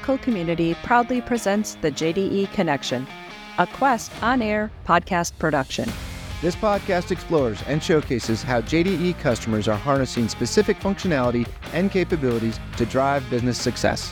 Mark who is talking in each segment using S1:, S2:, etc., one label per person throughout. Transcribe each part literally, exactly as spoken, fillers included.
S1: Oracle community proudly presents the J D E Connection, a Quest on-air podcast production.
S2: This podcast explores and showcases how J D E customers are harnessing specific functionality and capabilities to drive business success.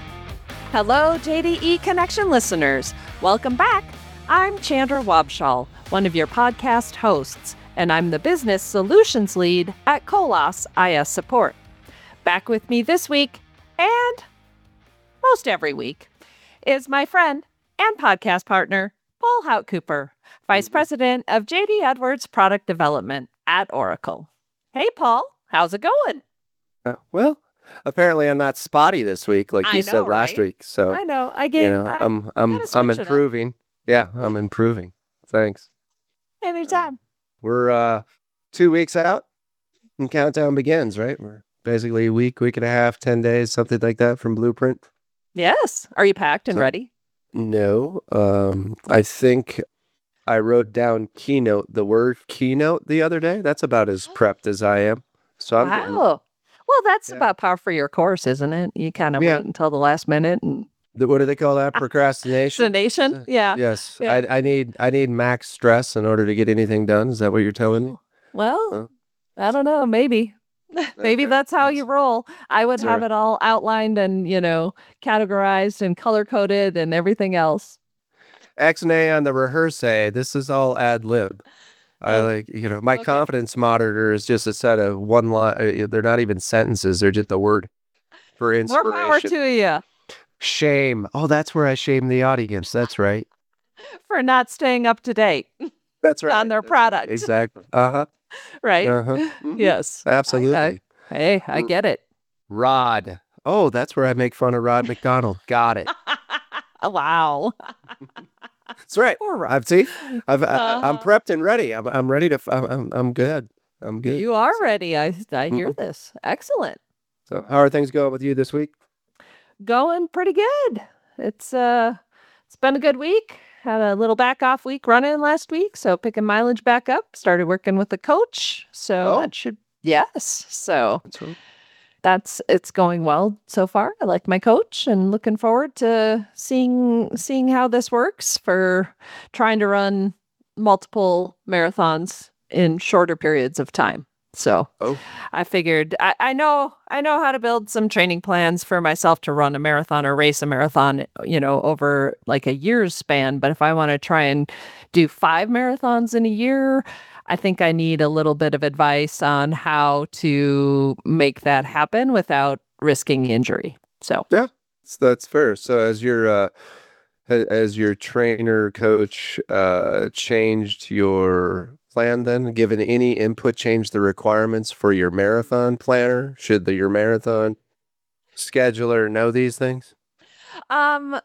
S1: Hello, J D E Connection listeners. Welcome back. I'm Chandra Wabshall, one of your podcast hosts, and I'm the Business Solutions Lead at Colas I S Support. Back with me this week, and most every week, is my friend and podcast partner, Paul Houtcooper, Vice President of J D Edwards Product Development at Oracle. Hey, Paul, how's it going?
S3: Uh, well, apparently I'm not spotty this week, like
S1: I
S3: you
S1: know,
S3: said last
S1: right?
S3: week. So
S1: I know. I get.
S3: you know,
S1: I,
S3: I'm I'm
S1: gotta
S3: I'm
S1: switch it up.
S3: improving. Yeah, I'm improving. Thanks.
S1: Anytime.
S3: We're uh two weeks out, and countdown begins. Right, we're basically a week, week and a half, ten days, something like that from Blueprint.
S1: Yes. Are you packed and
S3: So-
S1: ready?
S3: No, um, I think I wrote down keynote, the word keynote the other day. That's about as prepped as I am. So I'm getting-
S1: Wow. Well, that's
S3: Yeah.
S1: about par for your course, isn't it? You kind of
S3: Yeah.
S1: wait until the last minute and
S3: the- what do they call that? Procrastination.
S1: destination. Yeah.
S3: Yes,
S1: Yeah.
S3: I, I need I need max stress in order to get anything done. Is that what you're telling me?
S1: Well,
S3: Huh?
S1: I don't know. Maybe. Maybe
S3: Okay,
S1: that's how
S3: that's-
S1: you roll. I would
S3: that's
S1: have
S3: right.
S1: it all outlined and, you know, categorized and color coded and everything else.
S3: X and A on the rehearse. A. This is all ad lib. I
S1: Oh,
S3: like you know my
S1: okay.
S3: confidence monitor is just a set of one line. They're not even sentences. They're just a word for
S1: More
S3: inspiration.
S1: power to you
S3: Shame. Oh, that's where I shame the audience. That's right.
S1: for not staying up to date
S3: That's right.
S1: on their
S3: That's right.
S1: product.
S3: Exactly. Uh huh.
S1: Right?
S3: Uh huh.
S1: Yes.
S3: Absolutely.
S1: Hey, I
S3: Mm.
S1: get it.
S3: Rod. Oh, that's where I make fun of Rod McDonald. Got it.
S1: Wow.
S3: That's right.
S1: Poor Rod.
S3: I've seen. I've. I, I'm
S1: Uh-huh.
S3: prepped and ready. I'm. I'm ready to. f- I'm. I'm, I'm good. I'm good.
S1: You are ready. I I hear
S3: Mhm.
S1: this. Excellent.
S3: So, how are things going with you this week?
S1: Going pretty good. It's uh it's been a good week. Had a little back off week running last week, so picking mileage back up. Started working with the coach. So
S3: Oh.
S1: that should yes. So
S3: That's right.
S1: that's it's going well so far. I like my coach and looking forward to seeing seeing how this works for trying to run multiple marathons in shorter periods of time. So
S3: Oh.
S1: I figured I, I know I know how to build some training plans for myself to run a marathon or race a marathon, you know, over like a year's span. But if I want to try and do five marathons in a year, I think I need a little bit of advice on how to make that happen without risking injury. So
S3: So that's fair. So, as your uh, ha- as your trainer coach uh, changed your plan, then given any input, changed the requirements for your marathon planner. Should the your marathon scheduler know these things?
S1: um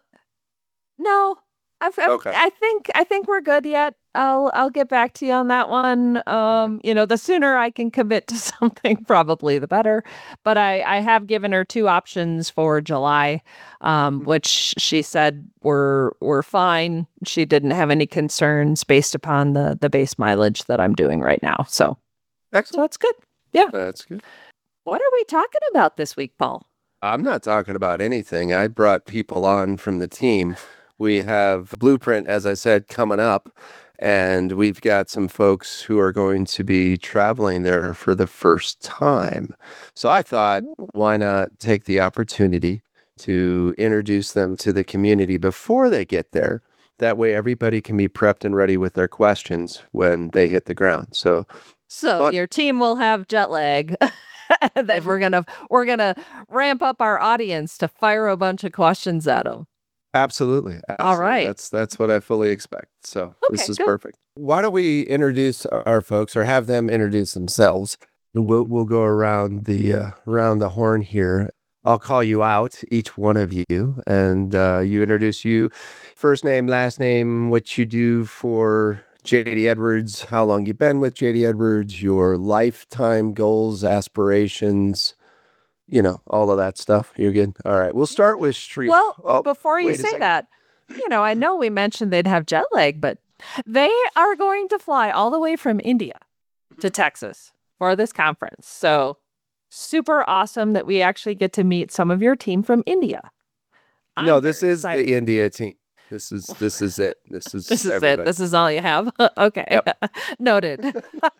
S1: no, I've, I've
S3: Okay.
S1: I think I think we're good yet. I'll I'll get back to you on that one. Um, you know, the sooner I can commit to something, probably the better. But I I have given her two options for July, um,
S3: Mhm.
S1: which she said were were fine. She didn't have any concerns based upon the the base mileage that I'm doing right now. So so
S3: Excellent.
S1: that's good. Yeah.
S3: That's good.
S1: What are we talking about this week, Paul?
S3: I'm not talking about anything. I brought people on from the team. We have Blueprint, as I said, coming up, and we've got some folks who are going to be traveling there for the first time. So I thought, why not take the opportunity to introduce them to the community before they get there? That way, everybody can be prepped and ready with their questions when they hit the ground. So,
S1: So
S3: But-
S1: your team will have jet lag. That we're gonna we're gonna ramp up our audience to fire a bunch of questions at them.
S3: absolutely.
S1: All
S3: absolutely.
S1: right.
S3: That's that's what I fully expect. So this
S1: Okay,
S3: is
S1: good.
S3: perfect. Why don't we introduce our our folks or have them introduce themselves? We'll we'll go around the uh, around the horn here. I'll call you out, each one of you, and uh, you introduce you, first name, last name, what you do for J D Edwards, how long you've been with J D Edwards, your lifetime goals, aspirations, you know, all of that stuff. You're good. All right. We'll start with Street.
S1: Well,
S3: oh,
S1: before you
S3: wait a
S1: say
S3: second.
S1: that, you know, I know we mentioned they'd have jet lag, but they are going to fly all the way from India to Texas for this conference. So super awesome that we actually get to meet some of your team from India. I'm
S3: no, this
S1: very
S3: is
S1: excited.
S3: the India team. This is this is it. This is
S1: This is it.
S3: everybody.
S1: This is all you have. Okay.
S3: Yep.
S1: Noted.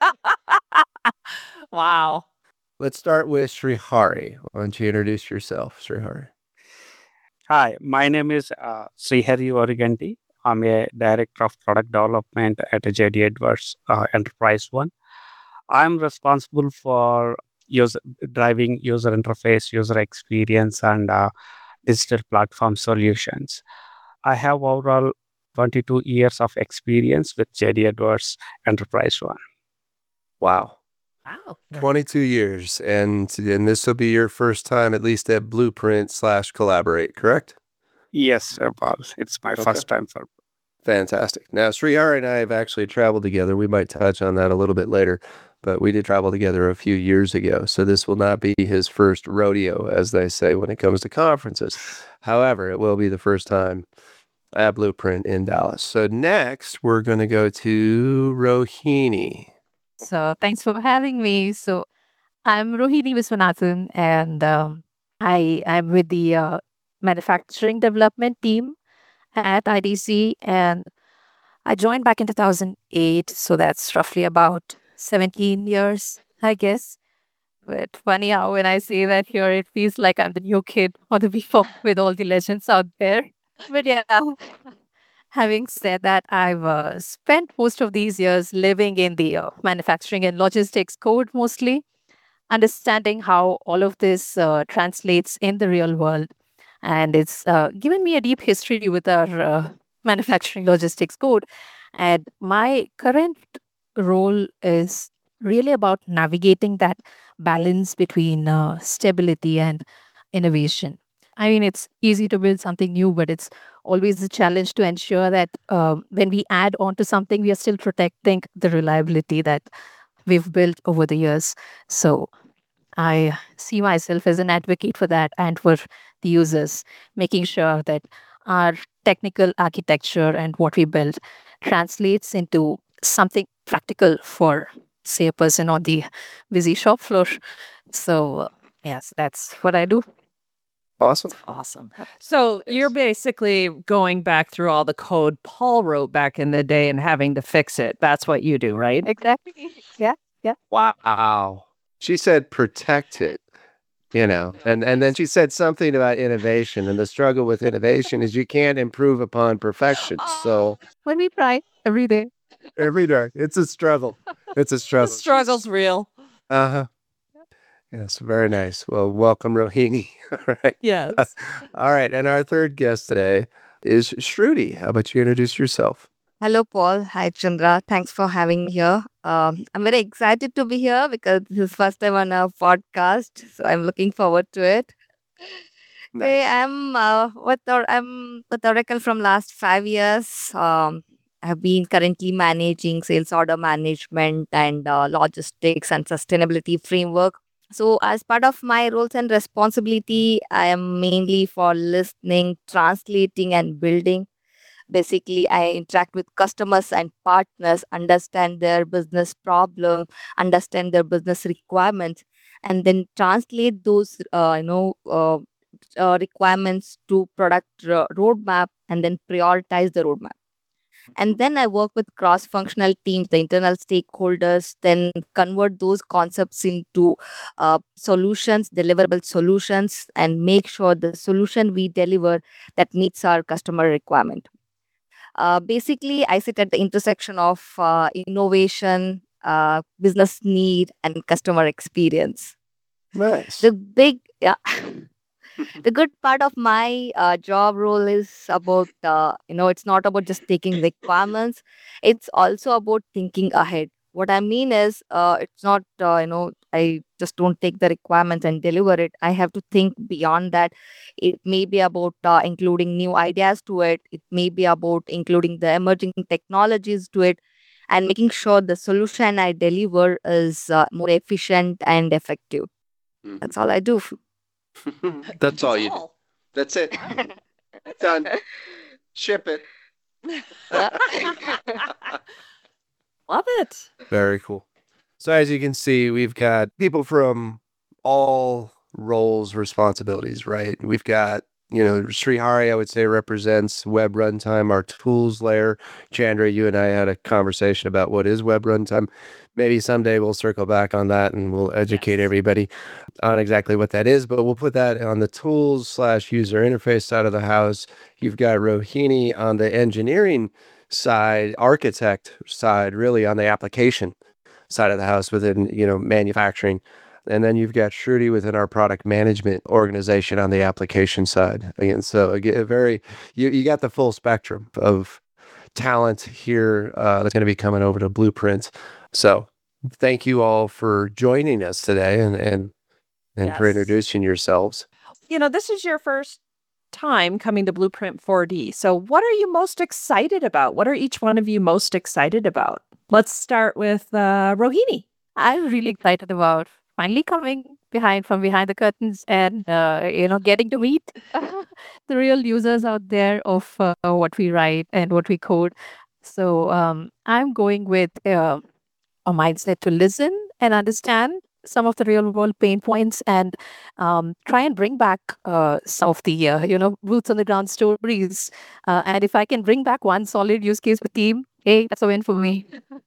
S1: Wow.
S3: Let's start with Srihari. Why don't you introduce yourself, Srihari?
S4: Hi, my name is uh, Srihari Origanti. I'm a director of product development at J D Edwards uh, Enterprise One. I'm responsible for user driving user interface, user experience, and uh, digital platform solutions. I have overall twenty-two years of experience with J D Edwards Enterprise One.
S3: Wow.
S1: Wow.
S3: twenty-two years. And and this will be your first time at least at Blueprint slash Collaborate, correct?
S4: Yes, sir, Paul. It's my
S3: Okay.
S4: first time for.
S3: Fantastic. Now, Srihari and I have actually traveled together. We might touch on that a little bit later, but we did travel together a few years ago. So this will not be his first rodeo, as they say, when it comes to conferences. However, it will be the first time at Blueprint in Dallas. So next, we're going to go to Rohini.
S5: So thanks for having me. So I'm Rohini Viswanathan, and um, I am with the uh, manufacturing development team at I D C, and I joined back in two thousand eight. So that's roughly about seventeen years, I guess. But funny how when I say that here, it feels like I'm the new kid or the before with all the legends out there. But yeah, having said that, I've uh, spent most of these years living in the uh, manufacturing and logistics code mostly, understanding how all of this uh, translates in the real world. And it's uh, given me a deep history with our uh, manufacturing logistics code. And my current role is really about navigating that balance between uh, stability and innovation. I mean, it's easy to build something new, but it's always a challenge to ensure that um, when we add on to something, we are still protecting the reliability that we've built over the years. So I see myself as an advocate for that and for the users, making sure that our technical architecture and what we build translates into something practical for, say, a person on the busy shop floor. So, uh, yes, that's what I do.
S3: Awesome.
S1: Awesome. So you're basically going back through all the code Paul wrote back in the day and having to fix it. That's what you do, right?
S5: Exactly. Yeah.
S3: Wow. She said protect it, you know, and, and then she said something about innovation. And the struggle with innovation is you can't improve upon perfection. So
S5: When we try every day.
S3: every day, it's a struggle. It's a
S1: The
S3: struggle.
S1: struggle's real.
S3: Uh-huh. Yes, very nice. Well, welcome, Rohini. All right.
S1: Yes.
S3: All right. And our third guest today is Shruti. How about you introduce yourself?
S6: Hello, Paul. Hi, Chandra. Thanks for having me here. Um, I'm very excited to be here because this is first time on a podcast, so I'm looking forward to it. Hey, I'm uh, with or I'm with Oracle from last five years. Um, I've been currently managing sales order management and uh, logistics and sustainability framework. So, as part of my roles and responsibility, I am mainly for listening, translating, and building. Basically, I interact with customers and partners, understand their business problem, understand their business requirements, and then translate those, uh, you know, uh, uh, requirements to product ro- roadmap, and then prioritize the roadmap. And then I work with cross-functional teams, the internal stakeholders, then convert those concepts into uh, solutions, deliverable solutions, and make sure the solution we deliver that meets our customer requirement. Uh, basically, I sit at the intersection of uh, innovation, uh, business need, and customer experience.
S3: Nice.
S6: The big, yeah, the good part of my uh, job role is about, uh, you know, it's not about just taking requirements. It's also about thinking ahead. What I mean is, uh, it's not, uh, you know, I just don't take the requirements and deliver it. I have to think beyond that. It may be about uh, including new ideas to it. It may be about including the emerging technologies to it and making sure the solution I deliver is uh, more efficient and effective. That's all I do.
S3: That's all you do. That's it. Done. Ship it.
S1: Love it.
S3: Very cool. So as you can see, we've got people from all roles, responsibilities, right? We've got you know, Srihari, I would say, represents web runtime, our tools layer. Chandra, you and I had a conversation about what is web runtime. Maybe someday we'll circle back on that and we'll educate
S1: Yes.
S3: everybody on exactly what that is, but we'll put that on the tools slash user interface side of the house. You've got Rohini on the engineering side, architect side, really on the application side of the house within, you know, manufacturing. And then you've got Shruti within our product management organization on the application side. Again, so again, a very, you, you got the full spectrum of talent here uh, that's going to be coming over to Blueprint. So thank you all for joining us today and, and, and for
S1: Yes.
S3: introducing yourselves.
S1: You know, this is your first time coming to Blueprint four D. So what are you most excited about? What are each one of you most excited about? Let's start with uh, Rohini.
S5: I'm really excited about finally coming behind from behind the curtains and uh, you know getting to meet the real users out there of uh, what we write and what we code. So um, I'm going with uh, a mindset to listen and understand some of the real world pain points and um, try and bring back uh, some of the uh, you know roots on the ground stories. Uh, and if I can bring back one solid use case with team, hey, that's a win for me.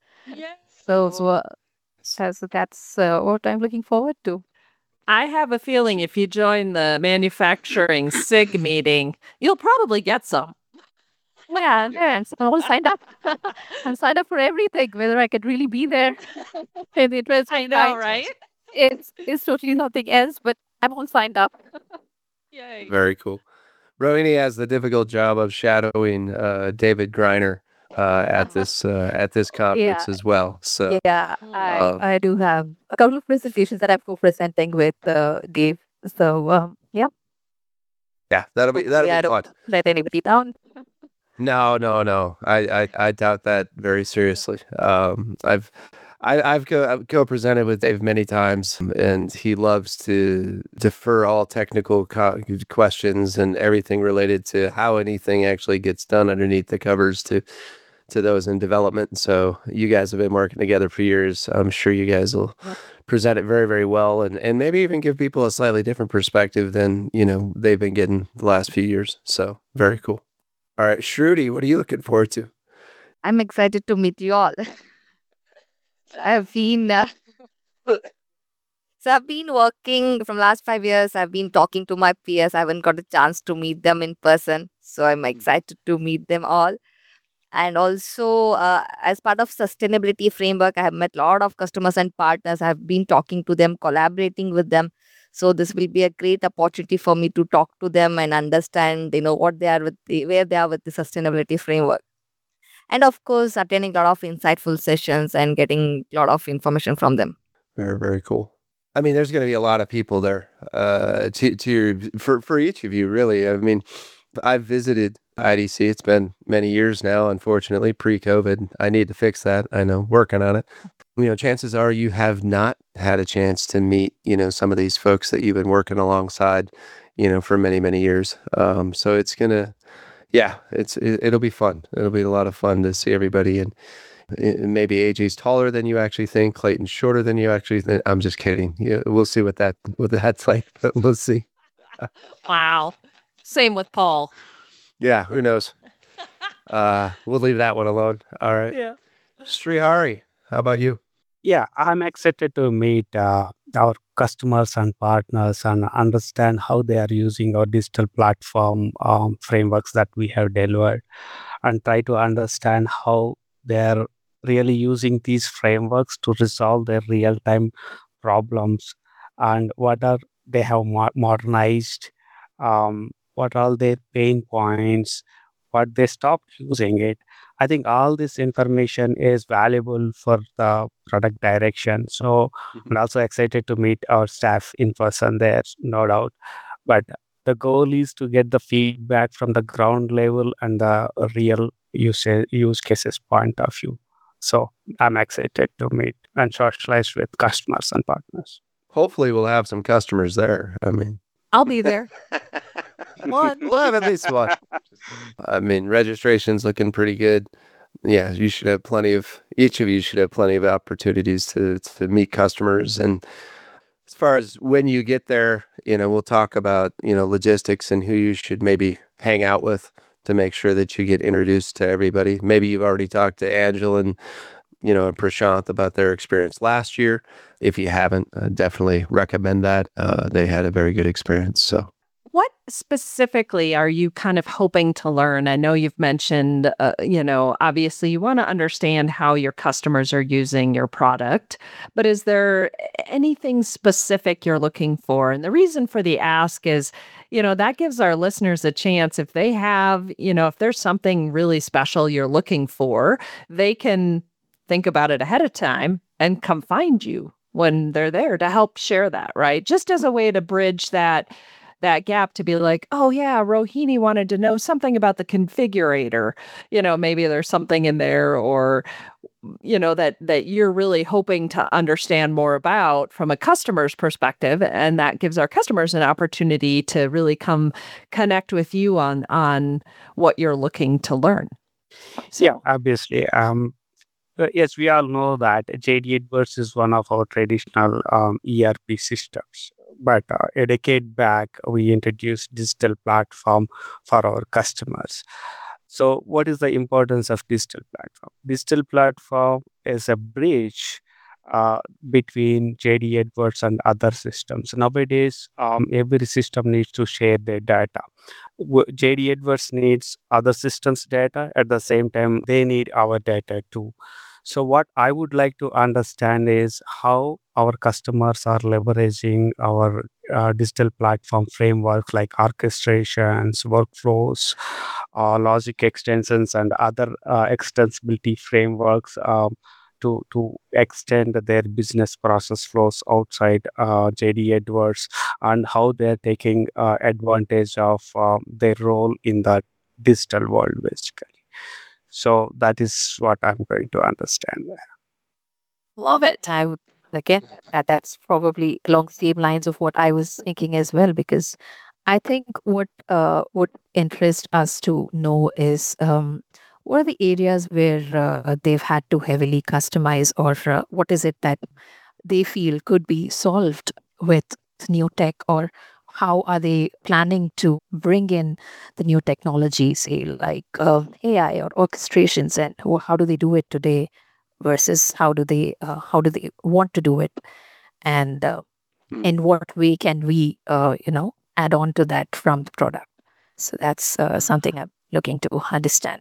S5: So, so uh, so so that's uh, what I'm looking forward to.
S1: I have a feeling if you join the manufacturing SIG meeting, you'll probably get some.
S5: Yeah, yeah, so I'm all signed up. I'm signed up for everything, whether I could really be there in the interest.
S1: I know, right?
S5: It's it's totally something else, but I'm all signed up.
S1: Yay.
S3: Very cool. Rohini has the difficult job of shadowing uh, David Greiner uh, at this uh, at this conference
S5: Yeah.
S3: as well. So
S5: Yeah, I
S3: Um,
S5: I do have a couple of presentations that I'm co-presenting with uh, Dave. So um, yeah,
S3: yeah, that'll be that'll
S5: yeah, I
S3: be
S5: don't
S3: fun.
S5: let anybody down.
S3: No, no, no. I, I, I doubt that very seriously. Um, I've, I, I've co- I've co-presented with Dave many times, and he loves to defer all technical co- questions and everything related to how anything actually gets done underneath the covers to, to those in development. So you guys have been working together for years. I'm sure you guys will present it very, very well, and and maybe even give people a slightly different perspective than you know they've been getting the last few years. So very cool. All right, Shruti, what are you looking forward to?
S6: I'm excited to meet you all. I've been uh, so I've been working from last five years. I've been talking to my peers. I haven't got a chance to meet them in person, so I'm excited to meet them all. And also, uh, as part of sustainability framework, I have met a lot of customers and partners. I've been talking to them, collaborating with them. So this will be a great opportunity for me to talk to them and understand, you know, what they are with the, where they are with the sustainability framework. And of course, attending a lot of insightful sessions and getting a lot of information from them.
S3: Very, very cool. I mean, there's going to be a lot of people there uh, to to your, for for each of you, really. I mean, I've visited I D C. It's been many years now, unfortunately, pre-COVID. I need to fix that. I know, working on it. You know, chances are you have not had a chance to meet, you know, some of these folks that you've been working alongside, you know, for many, many years. Um, so it's gonna, yeah, it's it, it'll be fun. It'll be a lot of fun to see everybody. And uh, maybe A J's taller than you actually think. Clayton's shorter than you actually think. I'm just kidding. Yeah, we'll see what that what that's like. But we'll see.
S1: Wow. Same with Paul.
S3: Yeah, who knows? Uh, we'll leave that one alone. All right.
S1: Yeah.
S3: Srihari, how about you?
S4: Yeah, I'm excited to meet uh, our customers and partners and understand how they are using our digital platform um, frameworks that we have delivered, and try to understand how they're really using these frameworks to resolve their real-time problems, and what are they have mo- modernized, um, what are their pain points, what they stopped using it. I think all this information is valuable for the product direction. So I'm also excited to meet our staff in person there, no doubt. But the goal is to get the feedback from the ground level and the real use, use cases point of view. So I'm excited to meet and socialize with customers and partners.
S3: Hopefully, we'll have some customers there. I mean,
S1: I'll be there. One.
S3: we'll have at least one. I mean, registration's looking pretty good. Yeah, you should have plenty of, each of you should have plenty of opportunities to to meet customers. And as far as when you get there, you know, we'll talk about, you know, logistics and who you should maybe hang out with to make sure that you get introduced to everybody. Maybe you've already talked to Angela and, you know, and Prashant about their experience last year. If you haven't, uh, definitely recommend that. Uh, they had a very good experience. So
S1: what specifically are you kind of hoping to learn? I know you've mentioned, uh, you know, obviously you want to understand how your customers are using your product, but is there anything specific you're looking for? And the reason for the ask is, you know, that gives our listeners a chance if they have, you know, if there's something really special you're looking for, they can think about it ahead of time and come find you when they're there to help share that, right? Just as a way to bridge that that gap to be like, oh yeah, Rohini wanted to know something about the configurator. You know, maybe there's something in there or, you know, that that you're really hoping to understand more about from a customer's perspective. And that gives our customers an opportunity to really come connect with you on on what you're looking to learn. So,
S4: Yeah, obviously. Um, uh, yes, we all know that J D Edwards is one of our traditional um, E R P systems. But uh, a decade back, we introduced digital platform for our customers. So, what is the importance of digital platform? Digital platform is a bridge uh, between J D Edwards and other systems. Nowadays, um, every system needs to share their data. W- J D Edwards needs other systems' data. At the same time, they need our data too. So, what I would like to understand is how our customers are leveraging our uh, digital platform frameworks like orchestrations, workflows, uh, logic extensions, and other uh, extensibility frameworks um, to, to extend their business process flows outside uh, J D Edwards, and how they're taking uh, advantage of um, their role in the digital world, basically. So that is what I'm going to understand.
S5: Love it. I would, again, that, that's probably along the same lines of what I was thinking as well, because I think what uh, would interest us to know is um, what are the areas where uh, they've had to heavily customize, or uh, what is it that they feel could be solved with new tech, or how are they planning to bring in the new technology, say like uh, A I or orchestrations, and wh- how do they do it today versus how do they uh, how do they want to do it, and uh,
S3: Mm.
S5: in what way can we uh, you know add on to that from the product. So that's uh, something I'm looking to understand.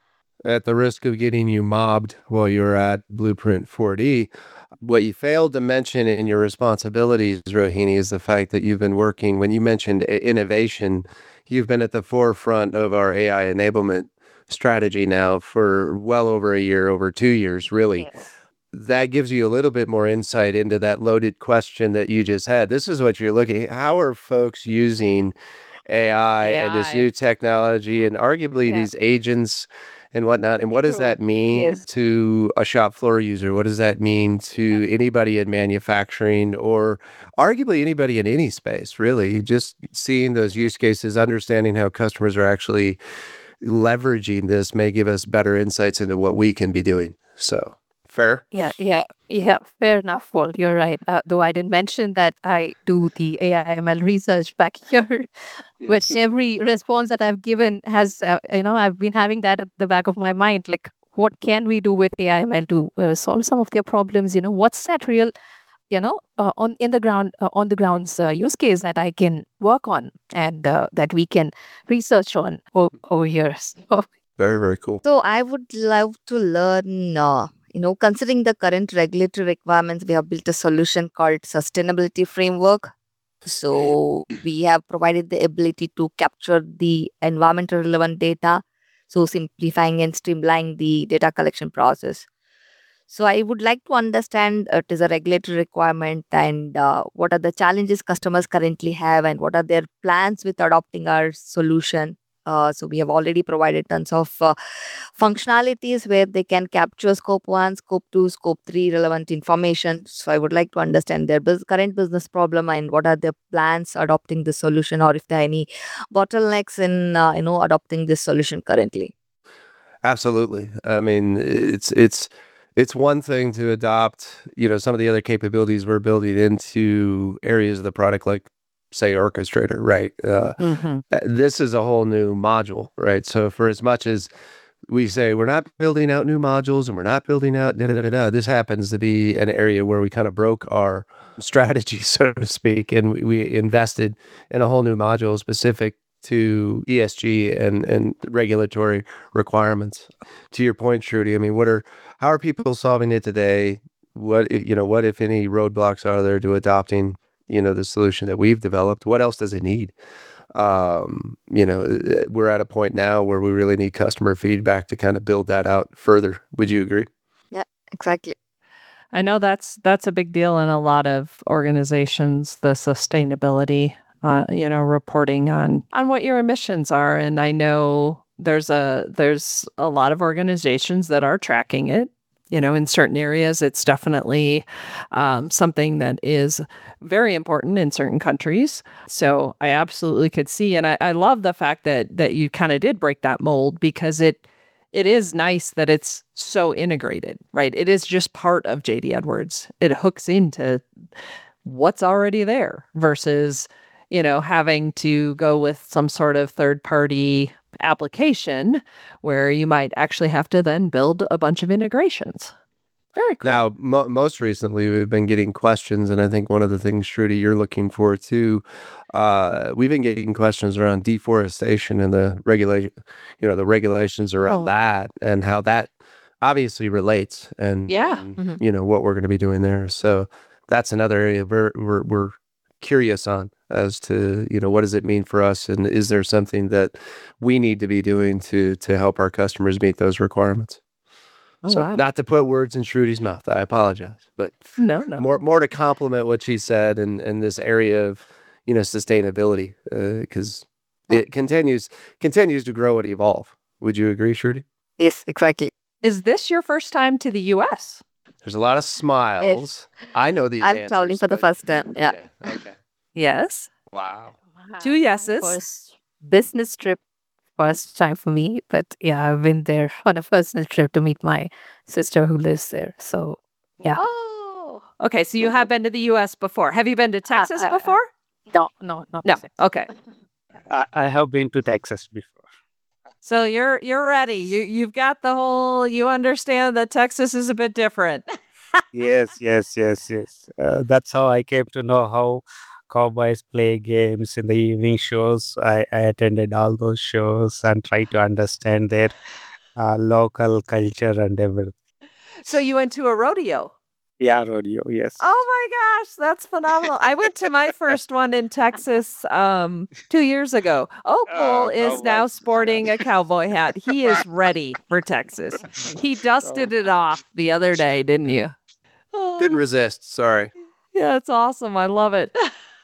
S3: At the risk of getting you mobbed while you're at Blueprint four D, what you failed to mention in your responsibilities, Rohini, is the fact that you've been working, when you mentioned i- innovation, you've been at the forefront of our A I enablement strategy now for well over a year, over two years, really.
S5: Yes.
S3: That gives you a little bit more insight into that loaded question that you just had. This is what you're looking at. How are folks using A I and this
S5: A I.
S3: new technology and arguably
S5: Yeah.
S3: these agents and whatnot? And what does
S5: True.
S3: that mean
S5: Yes.
S3: to a shop floor user? What does that mean to anybody in manufacturing or arguably anybody in any space, really? Just seeing those use cases, understanding how customers are actually leveraging this may give us better insights into what we can be doing. So, fair?
S5: Yeah, yeah, yeah. Fair enough, Paul. You're right. Uh, though I didn't mention that I do the A I M L research back here, which
S3: Yes.
S5: every response that I've given has, uh, you know, I've been having that at the back of my mind. Like, what can we do with A I M L to uh, solve some of their problems? You know, what's that real, you know, uh, on in the ground, uh, on the grounds uh, use case that I can work on, and uh, that we can research on o- over here. So,
S3: Very, very cool.
S6: So I would love to learn, uh, you know, considering the current regulatory requirements, we have built a solution called Sustainability Framework. So we have provided the ability to capture the environmental relevant data, so simplifying and streamlining the data collection process. So I would like to understand uh, it is a regulatory requirement, and uh, what are the challenges customers currently have, and what are their plans with adopting our solution. Uh, so we have already provided tons of uh, functionalities where they can capture scope one, scope two, scope three relevant information. So I would like to understand their bus- current business problem and what are their plans adopting the solution, or if there are any bottlenecks in uh, you know adopting this solution currently.
S3: Absolutely. I mean, it's it's it's one thing to adopt, you know, some of the other capabilities we're building into areas of the product, like say Orchestrator, right? Uh,
S1: Mm-hmm.
S3: uh, this is a whole new module, right? So for as much as we say we're not building out new modules and we're not building out da, da, da, da, da, this happens to be an area where we kind of broke our strategy, so to speak, and we, we invested in a whole new module specific to E S G and and regulatory requirements. To your point, Shruti, I mean, what are how are people solving it today? What i- you know, what if any roadblocks are there to adopting, you know, the solution that we've developed? What else does it need? Um, you know, uh, we're at a point now where we really need customer feedback to kind of build that out further. Would you agree?
S6: Yeah, exactly.
S1: I know that's that's a big deal in a lot of organizations, the sustainability, uh, you know, reporting on on what your emissions are. And I know there's a there's a lot of organizations that are tracking it. You know, in certain areas, it's definitely um, something that is very important in certain countries. So I absolutely could see, and I, I love the fact that that you kind of did break that mold because it it is nice that it's so integrated, right? It is just part of J D Edwards. It hooks into what's already there versus, you know, having to go with some sort of third party application where you might actually have to then build a bunch of integrations. Very cool.
S3: Now, mo- most recently, we've been getting questions, and I think one of the things, Shruti, you're looking for too, uh, we've been getting questions around deforestation and the regulation, you know, the regulations around
S1: Oh.
S3: that and how that obviously relates, and
S1: Yeah.
S3: and,
S6: Mhm.
S3: you know what we're going to be doing there. So that's another area we're we're we're curious on as to, you know, what does it mean for us, and is there something that we need to be doing to to help our customers meet those requirements?
S1: Oh,
S3: So
S1: wow.
S3: not to put words in Shruti's mouth, I apologize, but
S1: No, no.
S3: more more to compliment what she said in in this area of, you know, sustainability, because it continues continues to grow and evolve. Would you agree, Shruti?
S6: Yes, exactly.
S1: Is this your first time to the U S?
S3: There's a lot of smiles. I know these
S6: I'm traveling
S3: answers,
S6: for the
S3: but-
S6: first time. Yeah.
S3: Yeah, okay.
S1: Yes.
S3: Wow.
S1: Two yeses.
S5: First business trip, first time for me. But yeah, I've been there on a personal trip to meet my sister who lives there. So yeah.
S1: Oh. Okay, so you have been to the U S before. Have you been to Texas
S5: uh,
S1: before?
S5: No, no, not
S1: No.
S5: the same.
S1: Okay.
S4: I, I have been to Texas before.
S1: So you're you're ready. You you've got the whole you understand that Texas is a bit different.
S4: Yes, yes, yes, yes. Uh, that's how I came to know how cowboys play games in the evening shows. I, I attended all those shows and tried to understand their uh, local culture and everything.
S1: So you went to a rodeo.
S4: Yeah, rodeo, yes.
S1: Oh my gosh, that's phenomenal. I went to my first one in Texas um two years ago. Opal
S4: Oh,
S1: is
S4: cowboy.
S1: now sporting a cowboy hat. He is ready for Texas. He dusted it off the other day, didn't you?
S3: Didn't resist. Sorry.
S1: Yeah, it's awesome. I love it.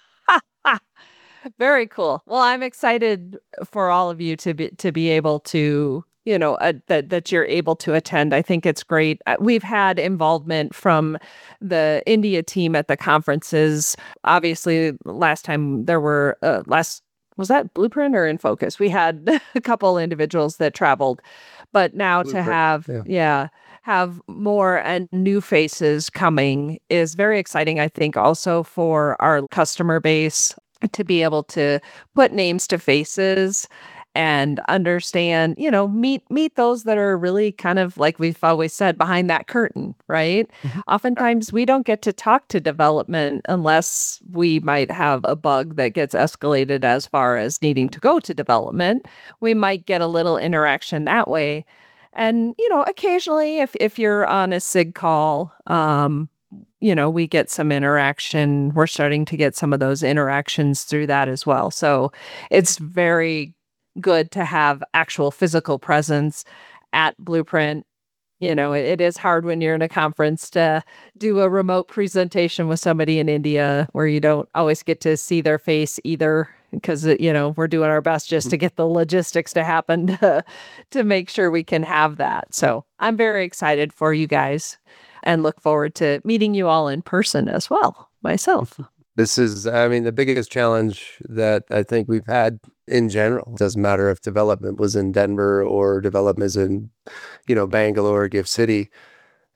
S1: Very cool. Well, I'm excited for all of you to be to be able to, you know, uh, that that you're able to attend. I think it's great. Uh, We've had involvement from the India team at the conferences. Obviously, last time there were uh, last was that Blueprint or In Focus? We had a couple individuals that traveled, but now to
S3: Blueprint,
S1: have
S3: yeah.
S1: yeah have more and new faces coming is very exciting. I think also for our customer base to be able to put names to faces and understand, you know, meet meet those that are really kind of like we've always said behind that curtain, right? Oftentimes we don't get to talk to development unless we might have a bug that gets escalated as far as needing to go to development. We might get a little interaction that way. And, you know, occasionally if if you're on a SIG call, um, you know, we get some interaction. We're starting to get some of those interactions through that as well. So it's very good to have actual physical presence at Blueprint. You know, it, it is hard when you're in a conference to do a remote presentation with somebody in India where you don't always get to see their face either because, you know, we're doing our best just to get the logistics to happen to, to make sure we can have that. So I'm very excited for you guys and look forward to meeting you all in person as well myself.
S3: This is, I mean, the biggest challenge that I think we've had in general. It doesn't matter if development was in Denver or development is in, you know, Bangalore, Gift City.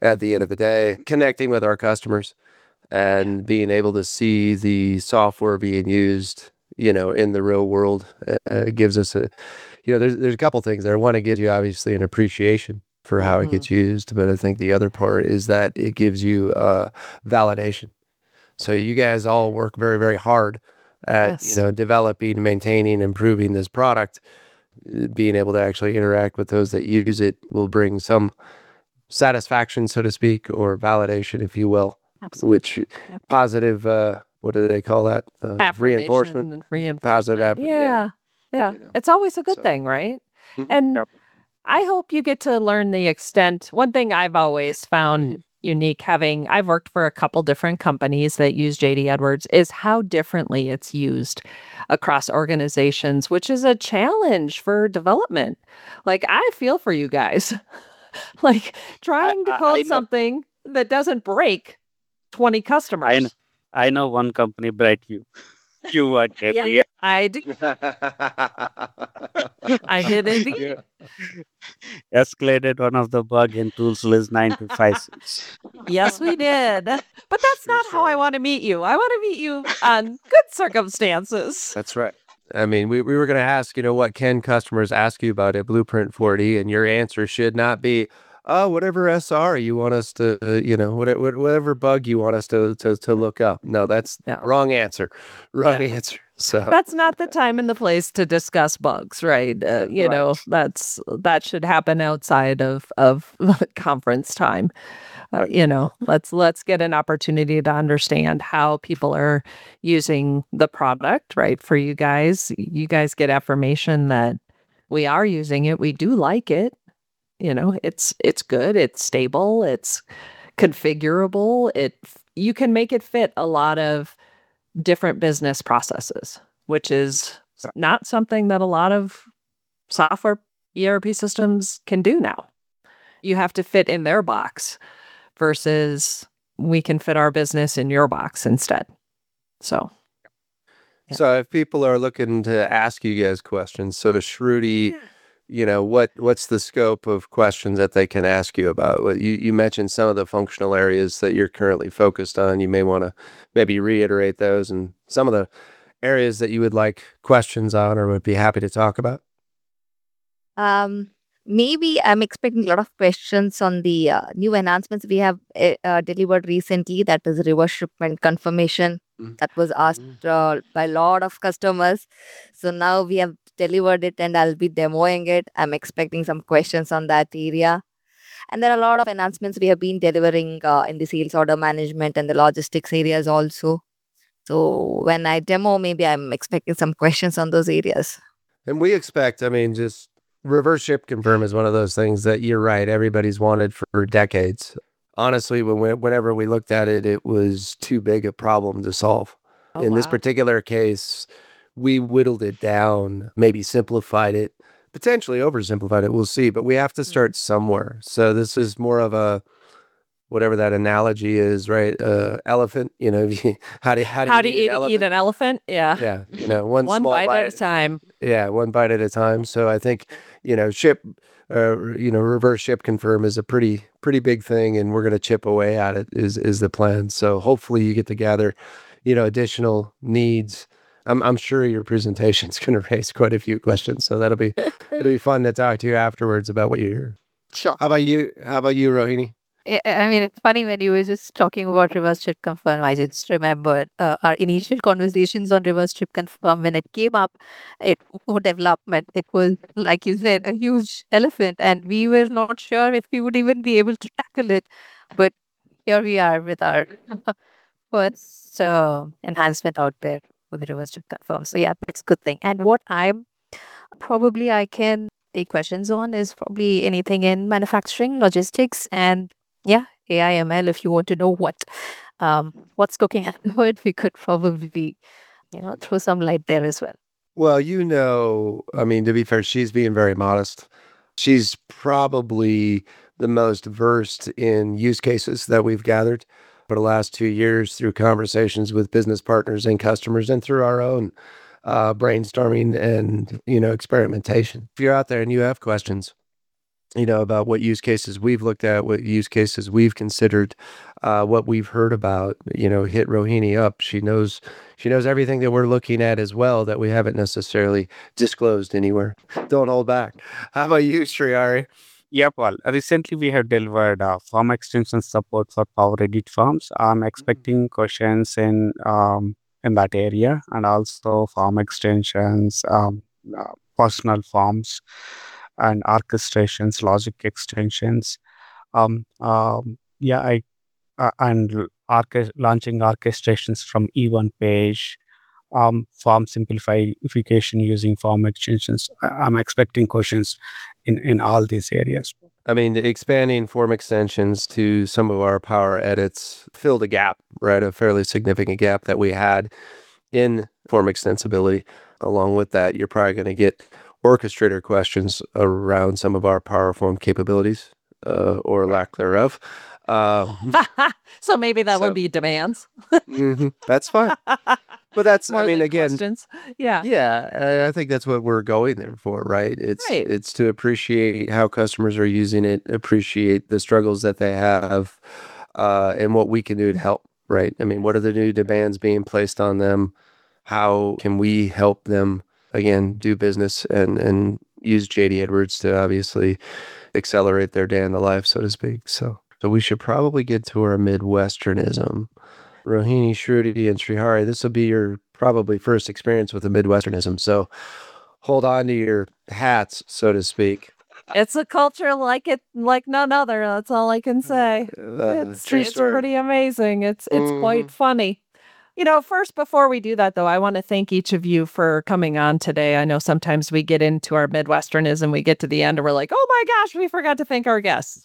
S3: at the end of the day, connecting with our customers and being able to see the software being used, you know, in the real world uh, gives us a, you know, there's there's a couple things there. One, it gives you obviously an appreciation for how it
S1: Mhm.
S3: gets used, but I think the other part is that it gives you uh, validation. So you guys all work very, very hard at,
S1: Yes.
S3: you know, developing, maintaining, improving this product. Uh, Being able to actually interact with those that use it will bring some satisfaction, so to speak, or validation, if you will,
S1: Absolutely.
S3: which positive, uh, what do they call that? Uh, reinforcement.
S1: Affirmation and reinforcement.
S3: Positive aff- yeah.
S1: Yeah. Yeah.
S3: You know,
S1: It's always a good
S3: so-
S1: thing, right?
S3: Mhm.
S1: And
S4: Yep.
S1: I hope you get to learn the extent. One thing I've always found unique, having I've worked for a couple different companies that use J D Edwards, is how differently it's used across organizations, which is a challenge for development. Like, I feel for you guys. Like, trying to
S4: I- I
S1: code
S4: know.
S1: something that doesn't break twenty
S4: I know,
S1: customers.
S4: I know one company, Brightview. You were
S1: Yeah,
S4: happy.
S1: I do. I did indeed.
S3: Yeah.
S4: Escalated one of the bug in tools list nine to five six.
S1: Yes, we did. But that's
S3: True
S1: not how I
S3: story.
S1: want to meet you. I want to meet you on good circumstances.
S3: That's right. I mean, we, we were going to ask, you know, what can customers ask you about at Blueprint forty? And your answer should not be, oh, whatever S R you want us to, uh, you know, whatever, whatever bug you want us to, to, to look up. No, that's
S1: No.
S3: wrong answer. Wrong answer. So
S1: That's not the time and the place to discuss bugs, right? Uh, you
S3: Right.
S1: know, that's that should happen outside of of conference time. Uh, you know, let's let's get an opportunity to understand how people are using the product, right? For you guys, you guys get affirmation that we are using it, we do like it. You know, it's it's good, it's stable, it's configurable. It you can make it fit a lot of different business processes, which is not something that a lot of software E R P systems can do now. You have to fit in their box versus we can fit our business in your box instead. So, Yeah.
S3: So if people are looking to ask you guys questions, so to Shruti, you know, what what's the scope of questions that they can ask you about? Well, you you mentioned some of the functional areas that you're currently focused on. You may want to maybe reiterate those and some of the areas that you would like questions on or would be happy to talk about.
S6: Um, maybe I'm expecting a lot of questions on the uh, new enhancements we have uh, uh, delivered recently. That is reverse shipment confirmation.
S3: Mm.
S6: That was asked uh, by a lot of customers. So now we have delivered it, and I'll be demoing it. I'm expecting some questions on that area. And there are a lot of enhancements we have been delivering uh, in the sales order management and the logistics areas also. So when I demo, maybe I'm expecting some questions on those areas.
S3: And we expect, I mean, just reverse ship confirm is one of those things that you're right. Everybody's wanted for decades. Honestly, when we, whenever we looked at it, it was too big a problem to solve.
S1: Oh,
S3: In this
S1: wow.
S3: particular case, we whittled it down, maybe simplified it, potentially oversimplified it. We'll see, but we have to start somewhere. So this is more of a, whatever that analogy is, right? Uh, elephant, you know, how do how do
S1: how
S3: you
S1: do
S3: eat
S1: you
S3: an
S1: eat,
S3: elephant?
S1: eat an elephant? Yeah.
S3: Yeah, you know, one,
S1: One
S3: small
S1: bite,
S3: bite
S1: at a time.
S3: yeah, one bite at a time. So I think, you know, ship, uh, you know, reverse ship confirm is a pretty, pretty big thing, and we're going to chip away at it is is the plan. So hopefully you get to gather, you know, additional needs. I'm I'm sure your presentation's going to raise quite a few questions, so that'll be it'll be fun to talk to you afterwards about what you hear.
S5: Sure.
S3: How about you? How about you, Rohini?
S5: I I mean, it's funny when you were just talking about reverse ship confirm. I just remembered uh, our initial conversations on reverse ship confirm when it came up. It for development, it was like you said, a huge elephant, and we were not sure if we would even be able to tackle it. But here we are with our first uh, enhancement out there for the reverse ship confirm. So yeah, that's a good thing. And what I'm probably I can take questions on is probably anything in manufacturing, logistics, and yeah, A I M L. If you want to know what um what's cooking at the hood, we could probably you know throw some light there as well.
S3: Well, you know, I mean, to be fair, she's being very modest. She's probably the most versed in use cases that we've gathered for the last two years through conversations with business partners and customers and through our own uh, brainstorming and, you know, experimentation. If you're out there and you have questions, you know, about what use cases we've looked at, what use cases we've considered, uh, what we've heard about, you know, hit Rohini up. She knows, she knows everything that we're looking at as well that we haven't necessarily disclosed anywhere. Don't hold back. How about you, Srihari?
S4: Yeah, Paul. Recently, we have delivered uh, form extension support for Power Edit forms. I'm expecting questions in um, in that area, and also form extensions, um, uh, personal forms, and orchestrations, logic extensions. Um, um, yeah, I uh, and l- orche- launching orchestrations from E one page, um, form simplification using form extensions. I- I'm expecting questions in in all these areas.
S3: I mean, expanding form extensions to some of our power edits filled a gap, right? A fairly significant gap that we had in form extensibility. Along with that, you're probably going to get orchestrator questions around some of our power form capabilities uh, or lack thereof. Uh,
S1: So maybe that
S3: So-
S1: would be demands.
S3: mhm, that's fine. But that's, I
S1: More
S3: mean,
S1: than
S3: again,
S1: questions. Yeah.
S3: yeah, I I think that's what we're going there for, right? It's
S1: Right.
S3: it's to appreciate how customers are using it, appreciate the struggles that they have, uh, and what we can do to help, right? I mean, what are the new demands being placed on them? How can we help them again do business and and use J D Edwards to obviously accelerate their day in the life, so to speak. So so we should probably get to our Midwesternism. Rohini, Shruti, and Srihari, this will be your probably first experience with a Midwesternism. So hold on to your hats, so to speak.
S1: It's a culture like it like none other. That's all I can say.
S3: Uh,
S1: It's,
S3: true
S1: it's
S3: story.
S1: pretty amazing. It's it's
S3: Mhm.
S1: quite funny. You know, first, before we do that, though, I want to thank each of you for coming on today. I know sometimes we get into our Midwesternism, we get to the end and we're like, oh my gosh, we forgot to thank our guests.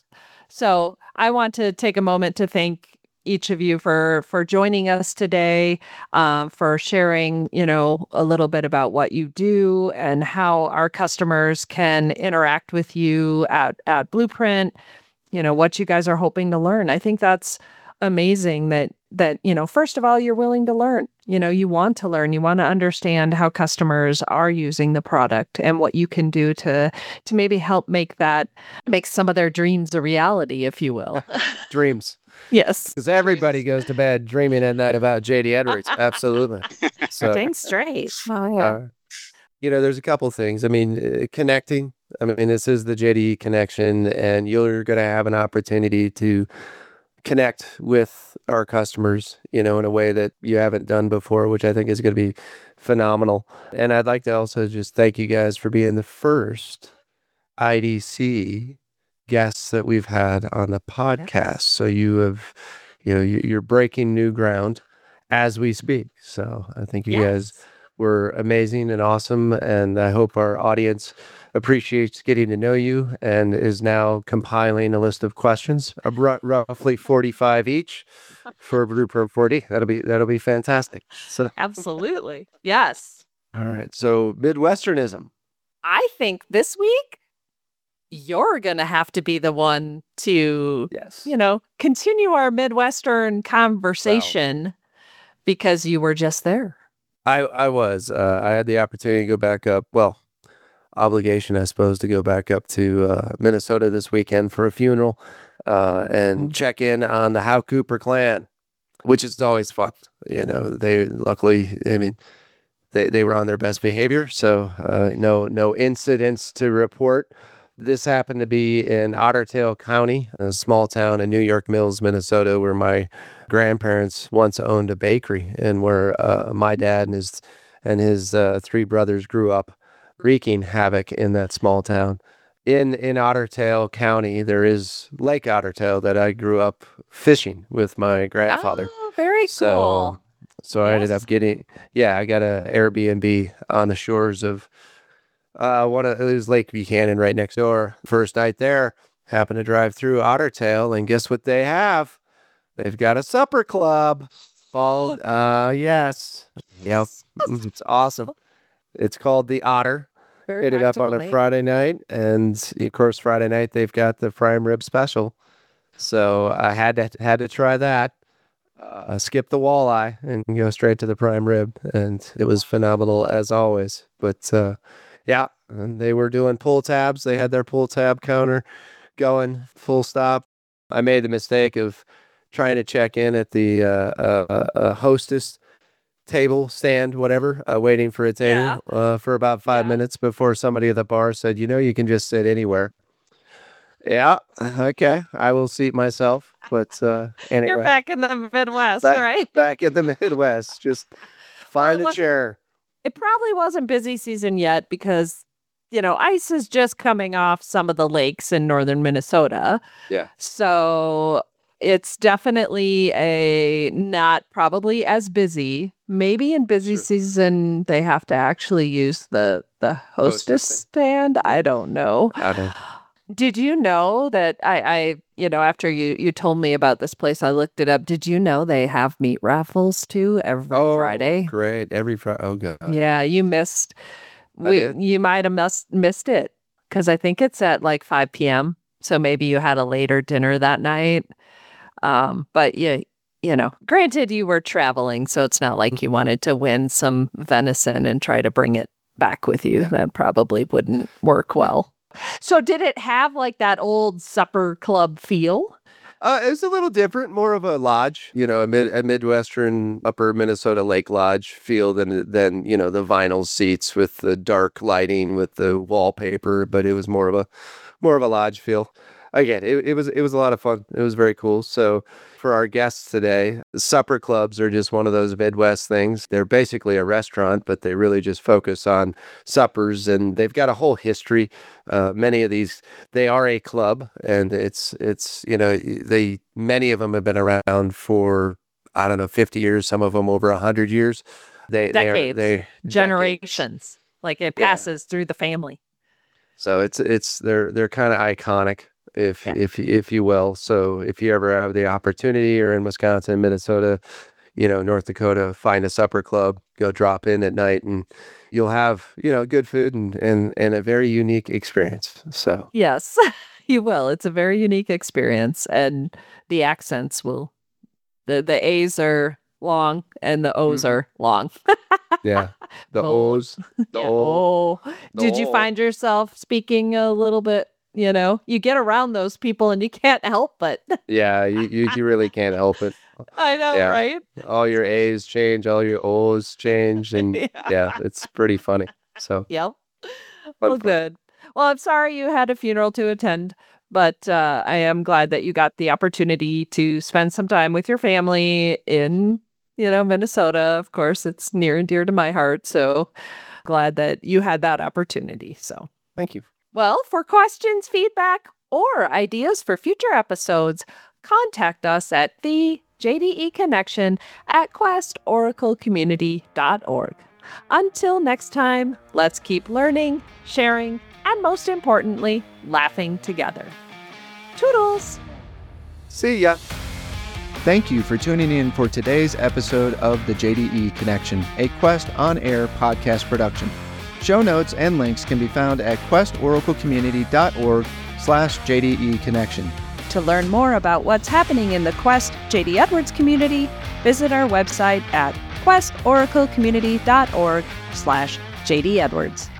S1: So I want to take a moment to thank each of you for for joining us today, um, for sharing, you know, a little bit about what you do and how our customers can interact with you at at Blueprint. You know, what you guys are hoping to learn. I think that's amazing that that you know, first of all, you're willing to learn. You know, you want to learn, you want to understand how customers are using the product and what you can do to to maybe help make that make some of their dreams a reality, if you will.
S3: Dreams.
S1: Yes.
S3: Because everybody goes to bed dreaming at night about J D Edwards. Absolutely. So,
S1: Dang straight.
S3: uh, you know, there's a couple things. I mean, uh, connecting. I mean, this is the J D E connection, and you're going to have an opportunity to connect with our customers, you know, in a way that you haven't done before, which I think is going to be phenomenal. And I'd like to also just thank you guys for being the first I D C guests that we've had on the podcast. So you have, you know, you- you're breaking new ground as we speak. So I think you guys
S1: Yes.
S3: were amazing and awesome. And I hope our audience appreciates getting to know you and is now compiling a list of questions, uh, ru- roughly forty-five each for Blueprint forty. That'll be, that'll be fantastic. So,
S1: Absolutely. Yes.
S3: all right. So Midwesternism.
S1: I think this week you're going to have to be the one to,
S3: Yes.
S1: you know, continue our Midwestern conversation because you were just there.
S3: I, I was, uh, I had the opportunity to go back up. Well, obligation, I suppose, to go back up to uh, Minnesota this weekend for a funeral uh, and check in on the Howe Cooper clan, which is always fun. You know, they luckily, I mean, they, they were on their best behavior. So uh, no, no incidents to report. This happened to be in Otter Tail County, a small town in New York Mills, Minnesota, where my grandparents once owned a bakery and where uh, my dad and his and his uh, three brothers grew up, wreaking havoc in that small town. In in Otter Tail County, there is Lake Otter Tail that I grew up fishing with my grandfather.
S1: Oh, very
S3: So,
S1: cool.
S3: so I ended
S1: Yes.
S3: up getting, yeah, I got a Airbnb on the shores of uh, one of it was Lake Buchanan right next door. First night there, happened to drive through Otter Tail, and guess what they have? They've got a supper club called, uh, yes, yep, it's awesome. It's called the Otter.
S1: Very
S3: Hit it up on
S1: practical
S3: a
S1: name.
S3: Friday night, and of course, Friday night they've got the prime rib special. So I had to had to try that. Uh, skip the walleye and go straight to the prime rib, and it was phenomenal as always. But uh, yeah, and they were doing pull tabs. They had their pull tab counter going full stop. I made the mistake of trying to check in at the uh, uh, uh, hostess table, stand, whatever, uh, waiting for a table
S1: Yeah.
S3: uh, for about five
S1: Yeah.
S3: minutes before somebody at the bar said, you know, you can just sit anywhere. Yeah, okay, I will seat myself. But uh, anyway,
S1: You're back in the Midwest,
S3: Back-
S1: right?
S3: back in the Midwest, just find
S1: Well,
S3: a
S1: look-
S3: chair.
S1: It probably wasn't busy season yet because, you know, ice is just coming off some of the lakes in northern Minnesota.
S3: Yeah.
S1: So it's definitely a not probably as busy. Maybe in busy
S3: Sure.
S1: season they have to actually use the the hostess
S3: Hostess
S1: stand. I don't know.
S3: I don't-
S1: Did you know that I, I you know, after you you told me about this place, I looked it up. Did you know they have meat raffles too every
S3: Oh,
S1: Friday?
S3: Great. Every Friday. Oh, God.
S1: Yeah, you missed.
S3: I
S1: We
S3: did.
S1: you might have missed missed it because I think it's at like five p.m. So maybe you had a later dinner that night. Um, but yeah, you know, granted you were traveling, so it's not like you wanted to win some venison and try to bring it back with you. That probably wouldn't work well. So did it have like that old supper club feel?
S3: Uh, it's a little different, more of a lodge, you know, a, mid, a Midwestern upper Minnesota Lake Lodge feel than, than, you know, the vinyl seats with the dark lighting with the wallpaper, but it was more of a, more of a lodge feel. Again, it, it was, it was a lot of fun. It was very cool. So for our guests today, supper clubs are just one of those Midwest things. They're basically a restaurant, but they really just focus on suppers, and they've got a whole history. Uh, many of these, they are a club, and it's, it's, you know, they, many of them have been around for, I don't know, fifty years, some of them over a hundred years. They, they are,
S1: Decades.
S3: they, decades.
S1: Generations. Like it
S3: Yeah.
S1: passes through the family.
S3: So it's, it's, they're, they're kind of iconic, if,
S1: Yeah.
S3: if, if you will. So if you ever have the opportunity, or in Wisconsin, Minnesota, you know, North Dakota, find a supper club, go drop in at night, and you'll have, you know, good food and, and, and a very unique experience. So
S1: Yes, you will. It's a very unique experience, and the accents will. the The A's are long and the O's
S3: Mhm.
S1: are long.
S3: yeah, the
S1: Oh.
S3: O's, the
S1: Yeah.
S3: O.
S1: Oh, did you
S3: O.
S1: find yourself speaking a little bit? You know, you get around those people and you can't help but.
S3: Yeah, you, you, you really can't help it.
S1: I know,
S3: Yeah.
S1: right?
S3: All your A's change, all your O's change, and
S1: Yeah.
S3: yeah, it's pretty funny. So
S1: Yep.
S3: fun,
S1: Well,
S3: fun.
S1: good. Well, I'm sorry you had a funeral to attend, but uh, I am glad that you got the opportunity to spend some time with your family in, you know, Minnesota. Of course, it's near and dear to my heart. So glad that you had that opportunity. So,
S3: Thank you.
S1: well, for questions, feedback, or ideas for future episodes, contact us at the J D E Connection at quest oracle community dot org. Until next time, let's keep learning, sharing, and most importantly, laughing together. Toodles!
S3: See ya.
S2: Thank you for tuning in for today's episode of the J D E Connection, a Quest on-air podcast production. Show notes and links can be found at quest oracle community dot org slash J D E Connection.
S1: To learn more about what's happening in the Quest J D Edwards community, visit our website at quest oracle community dot org slash J D Edwards.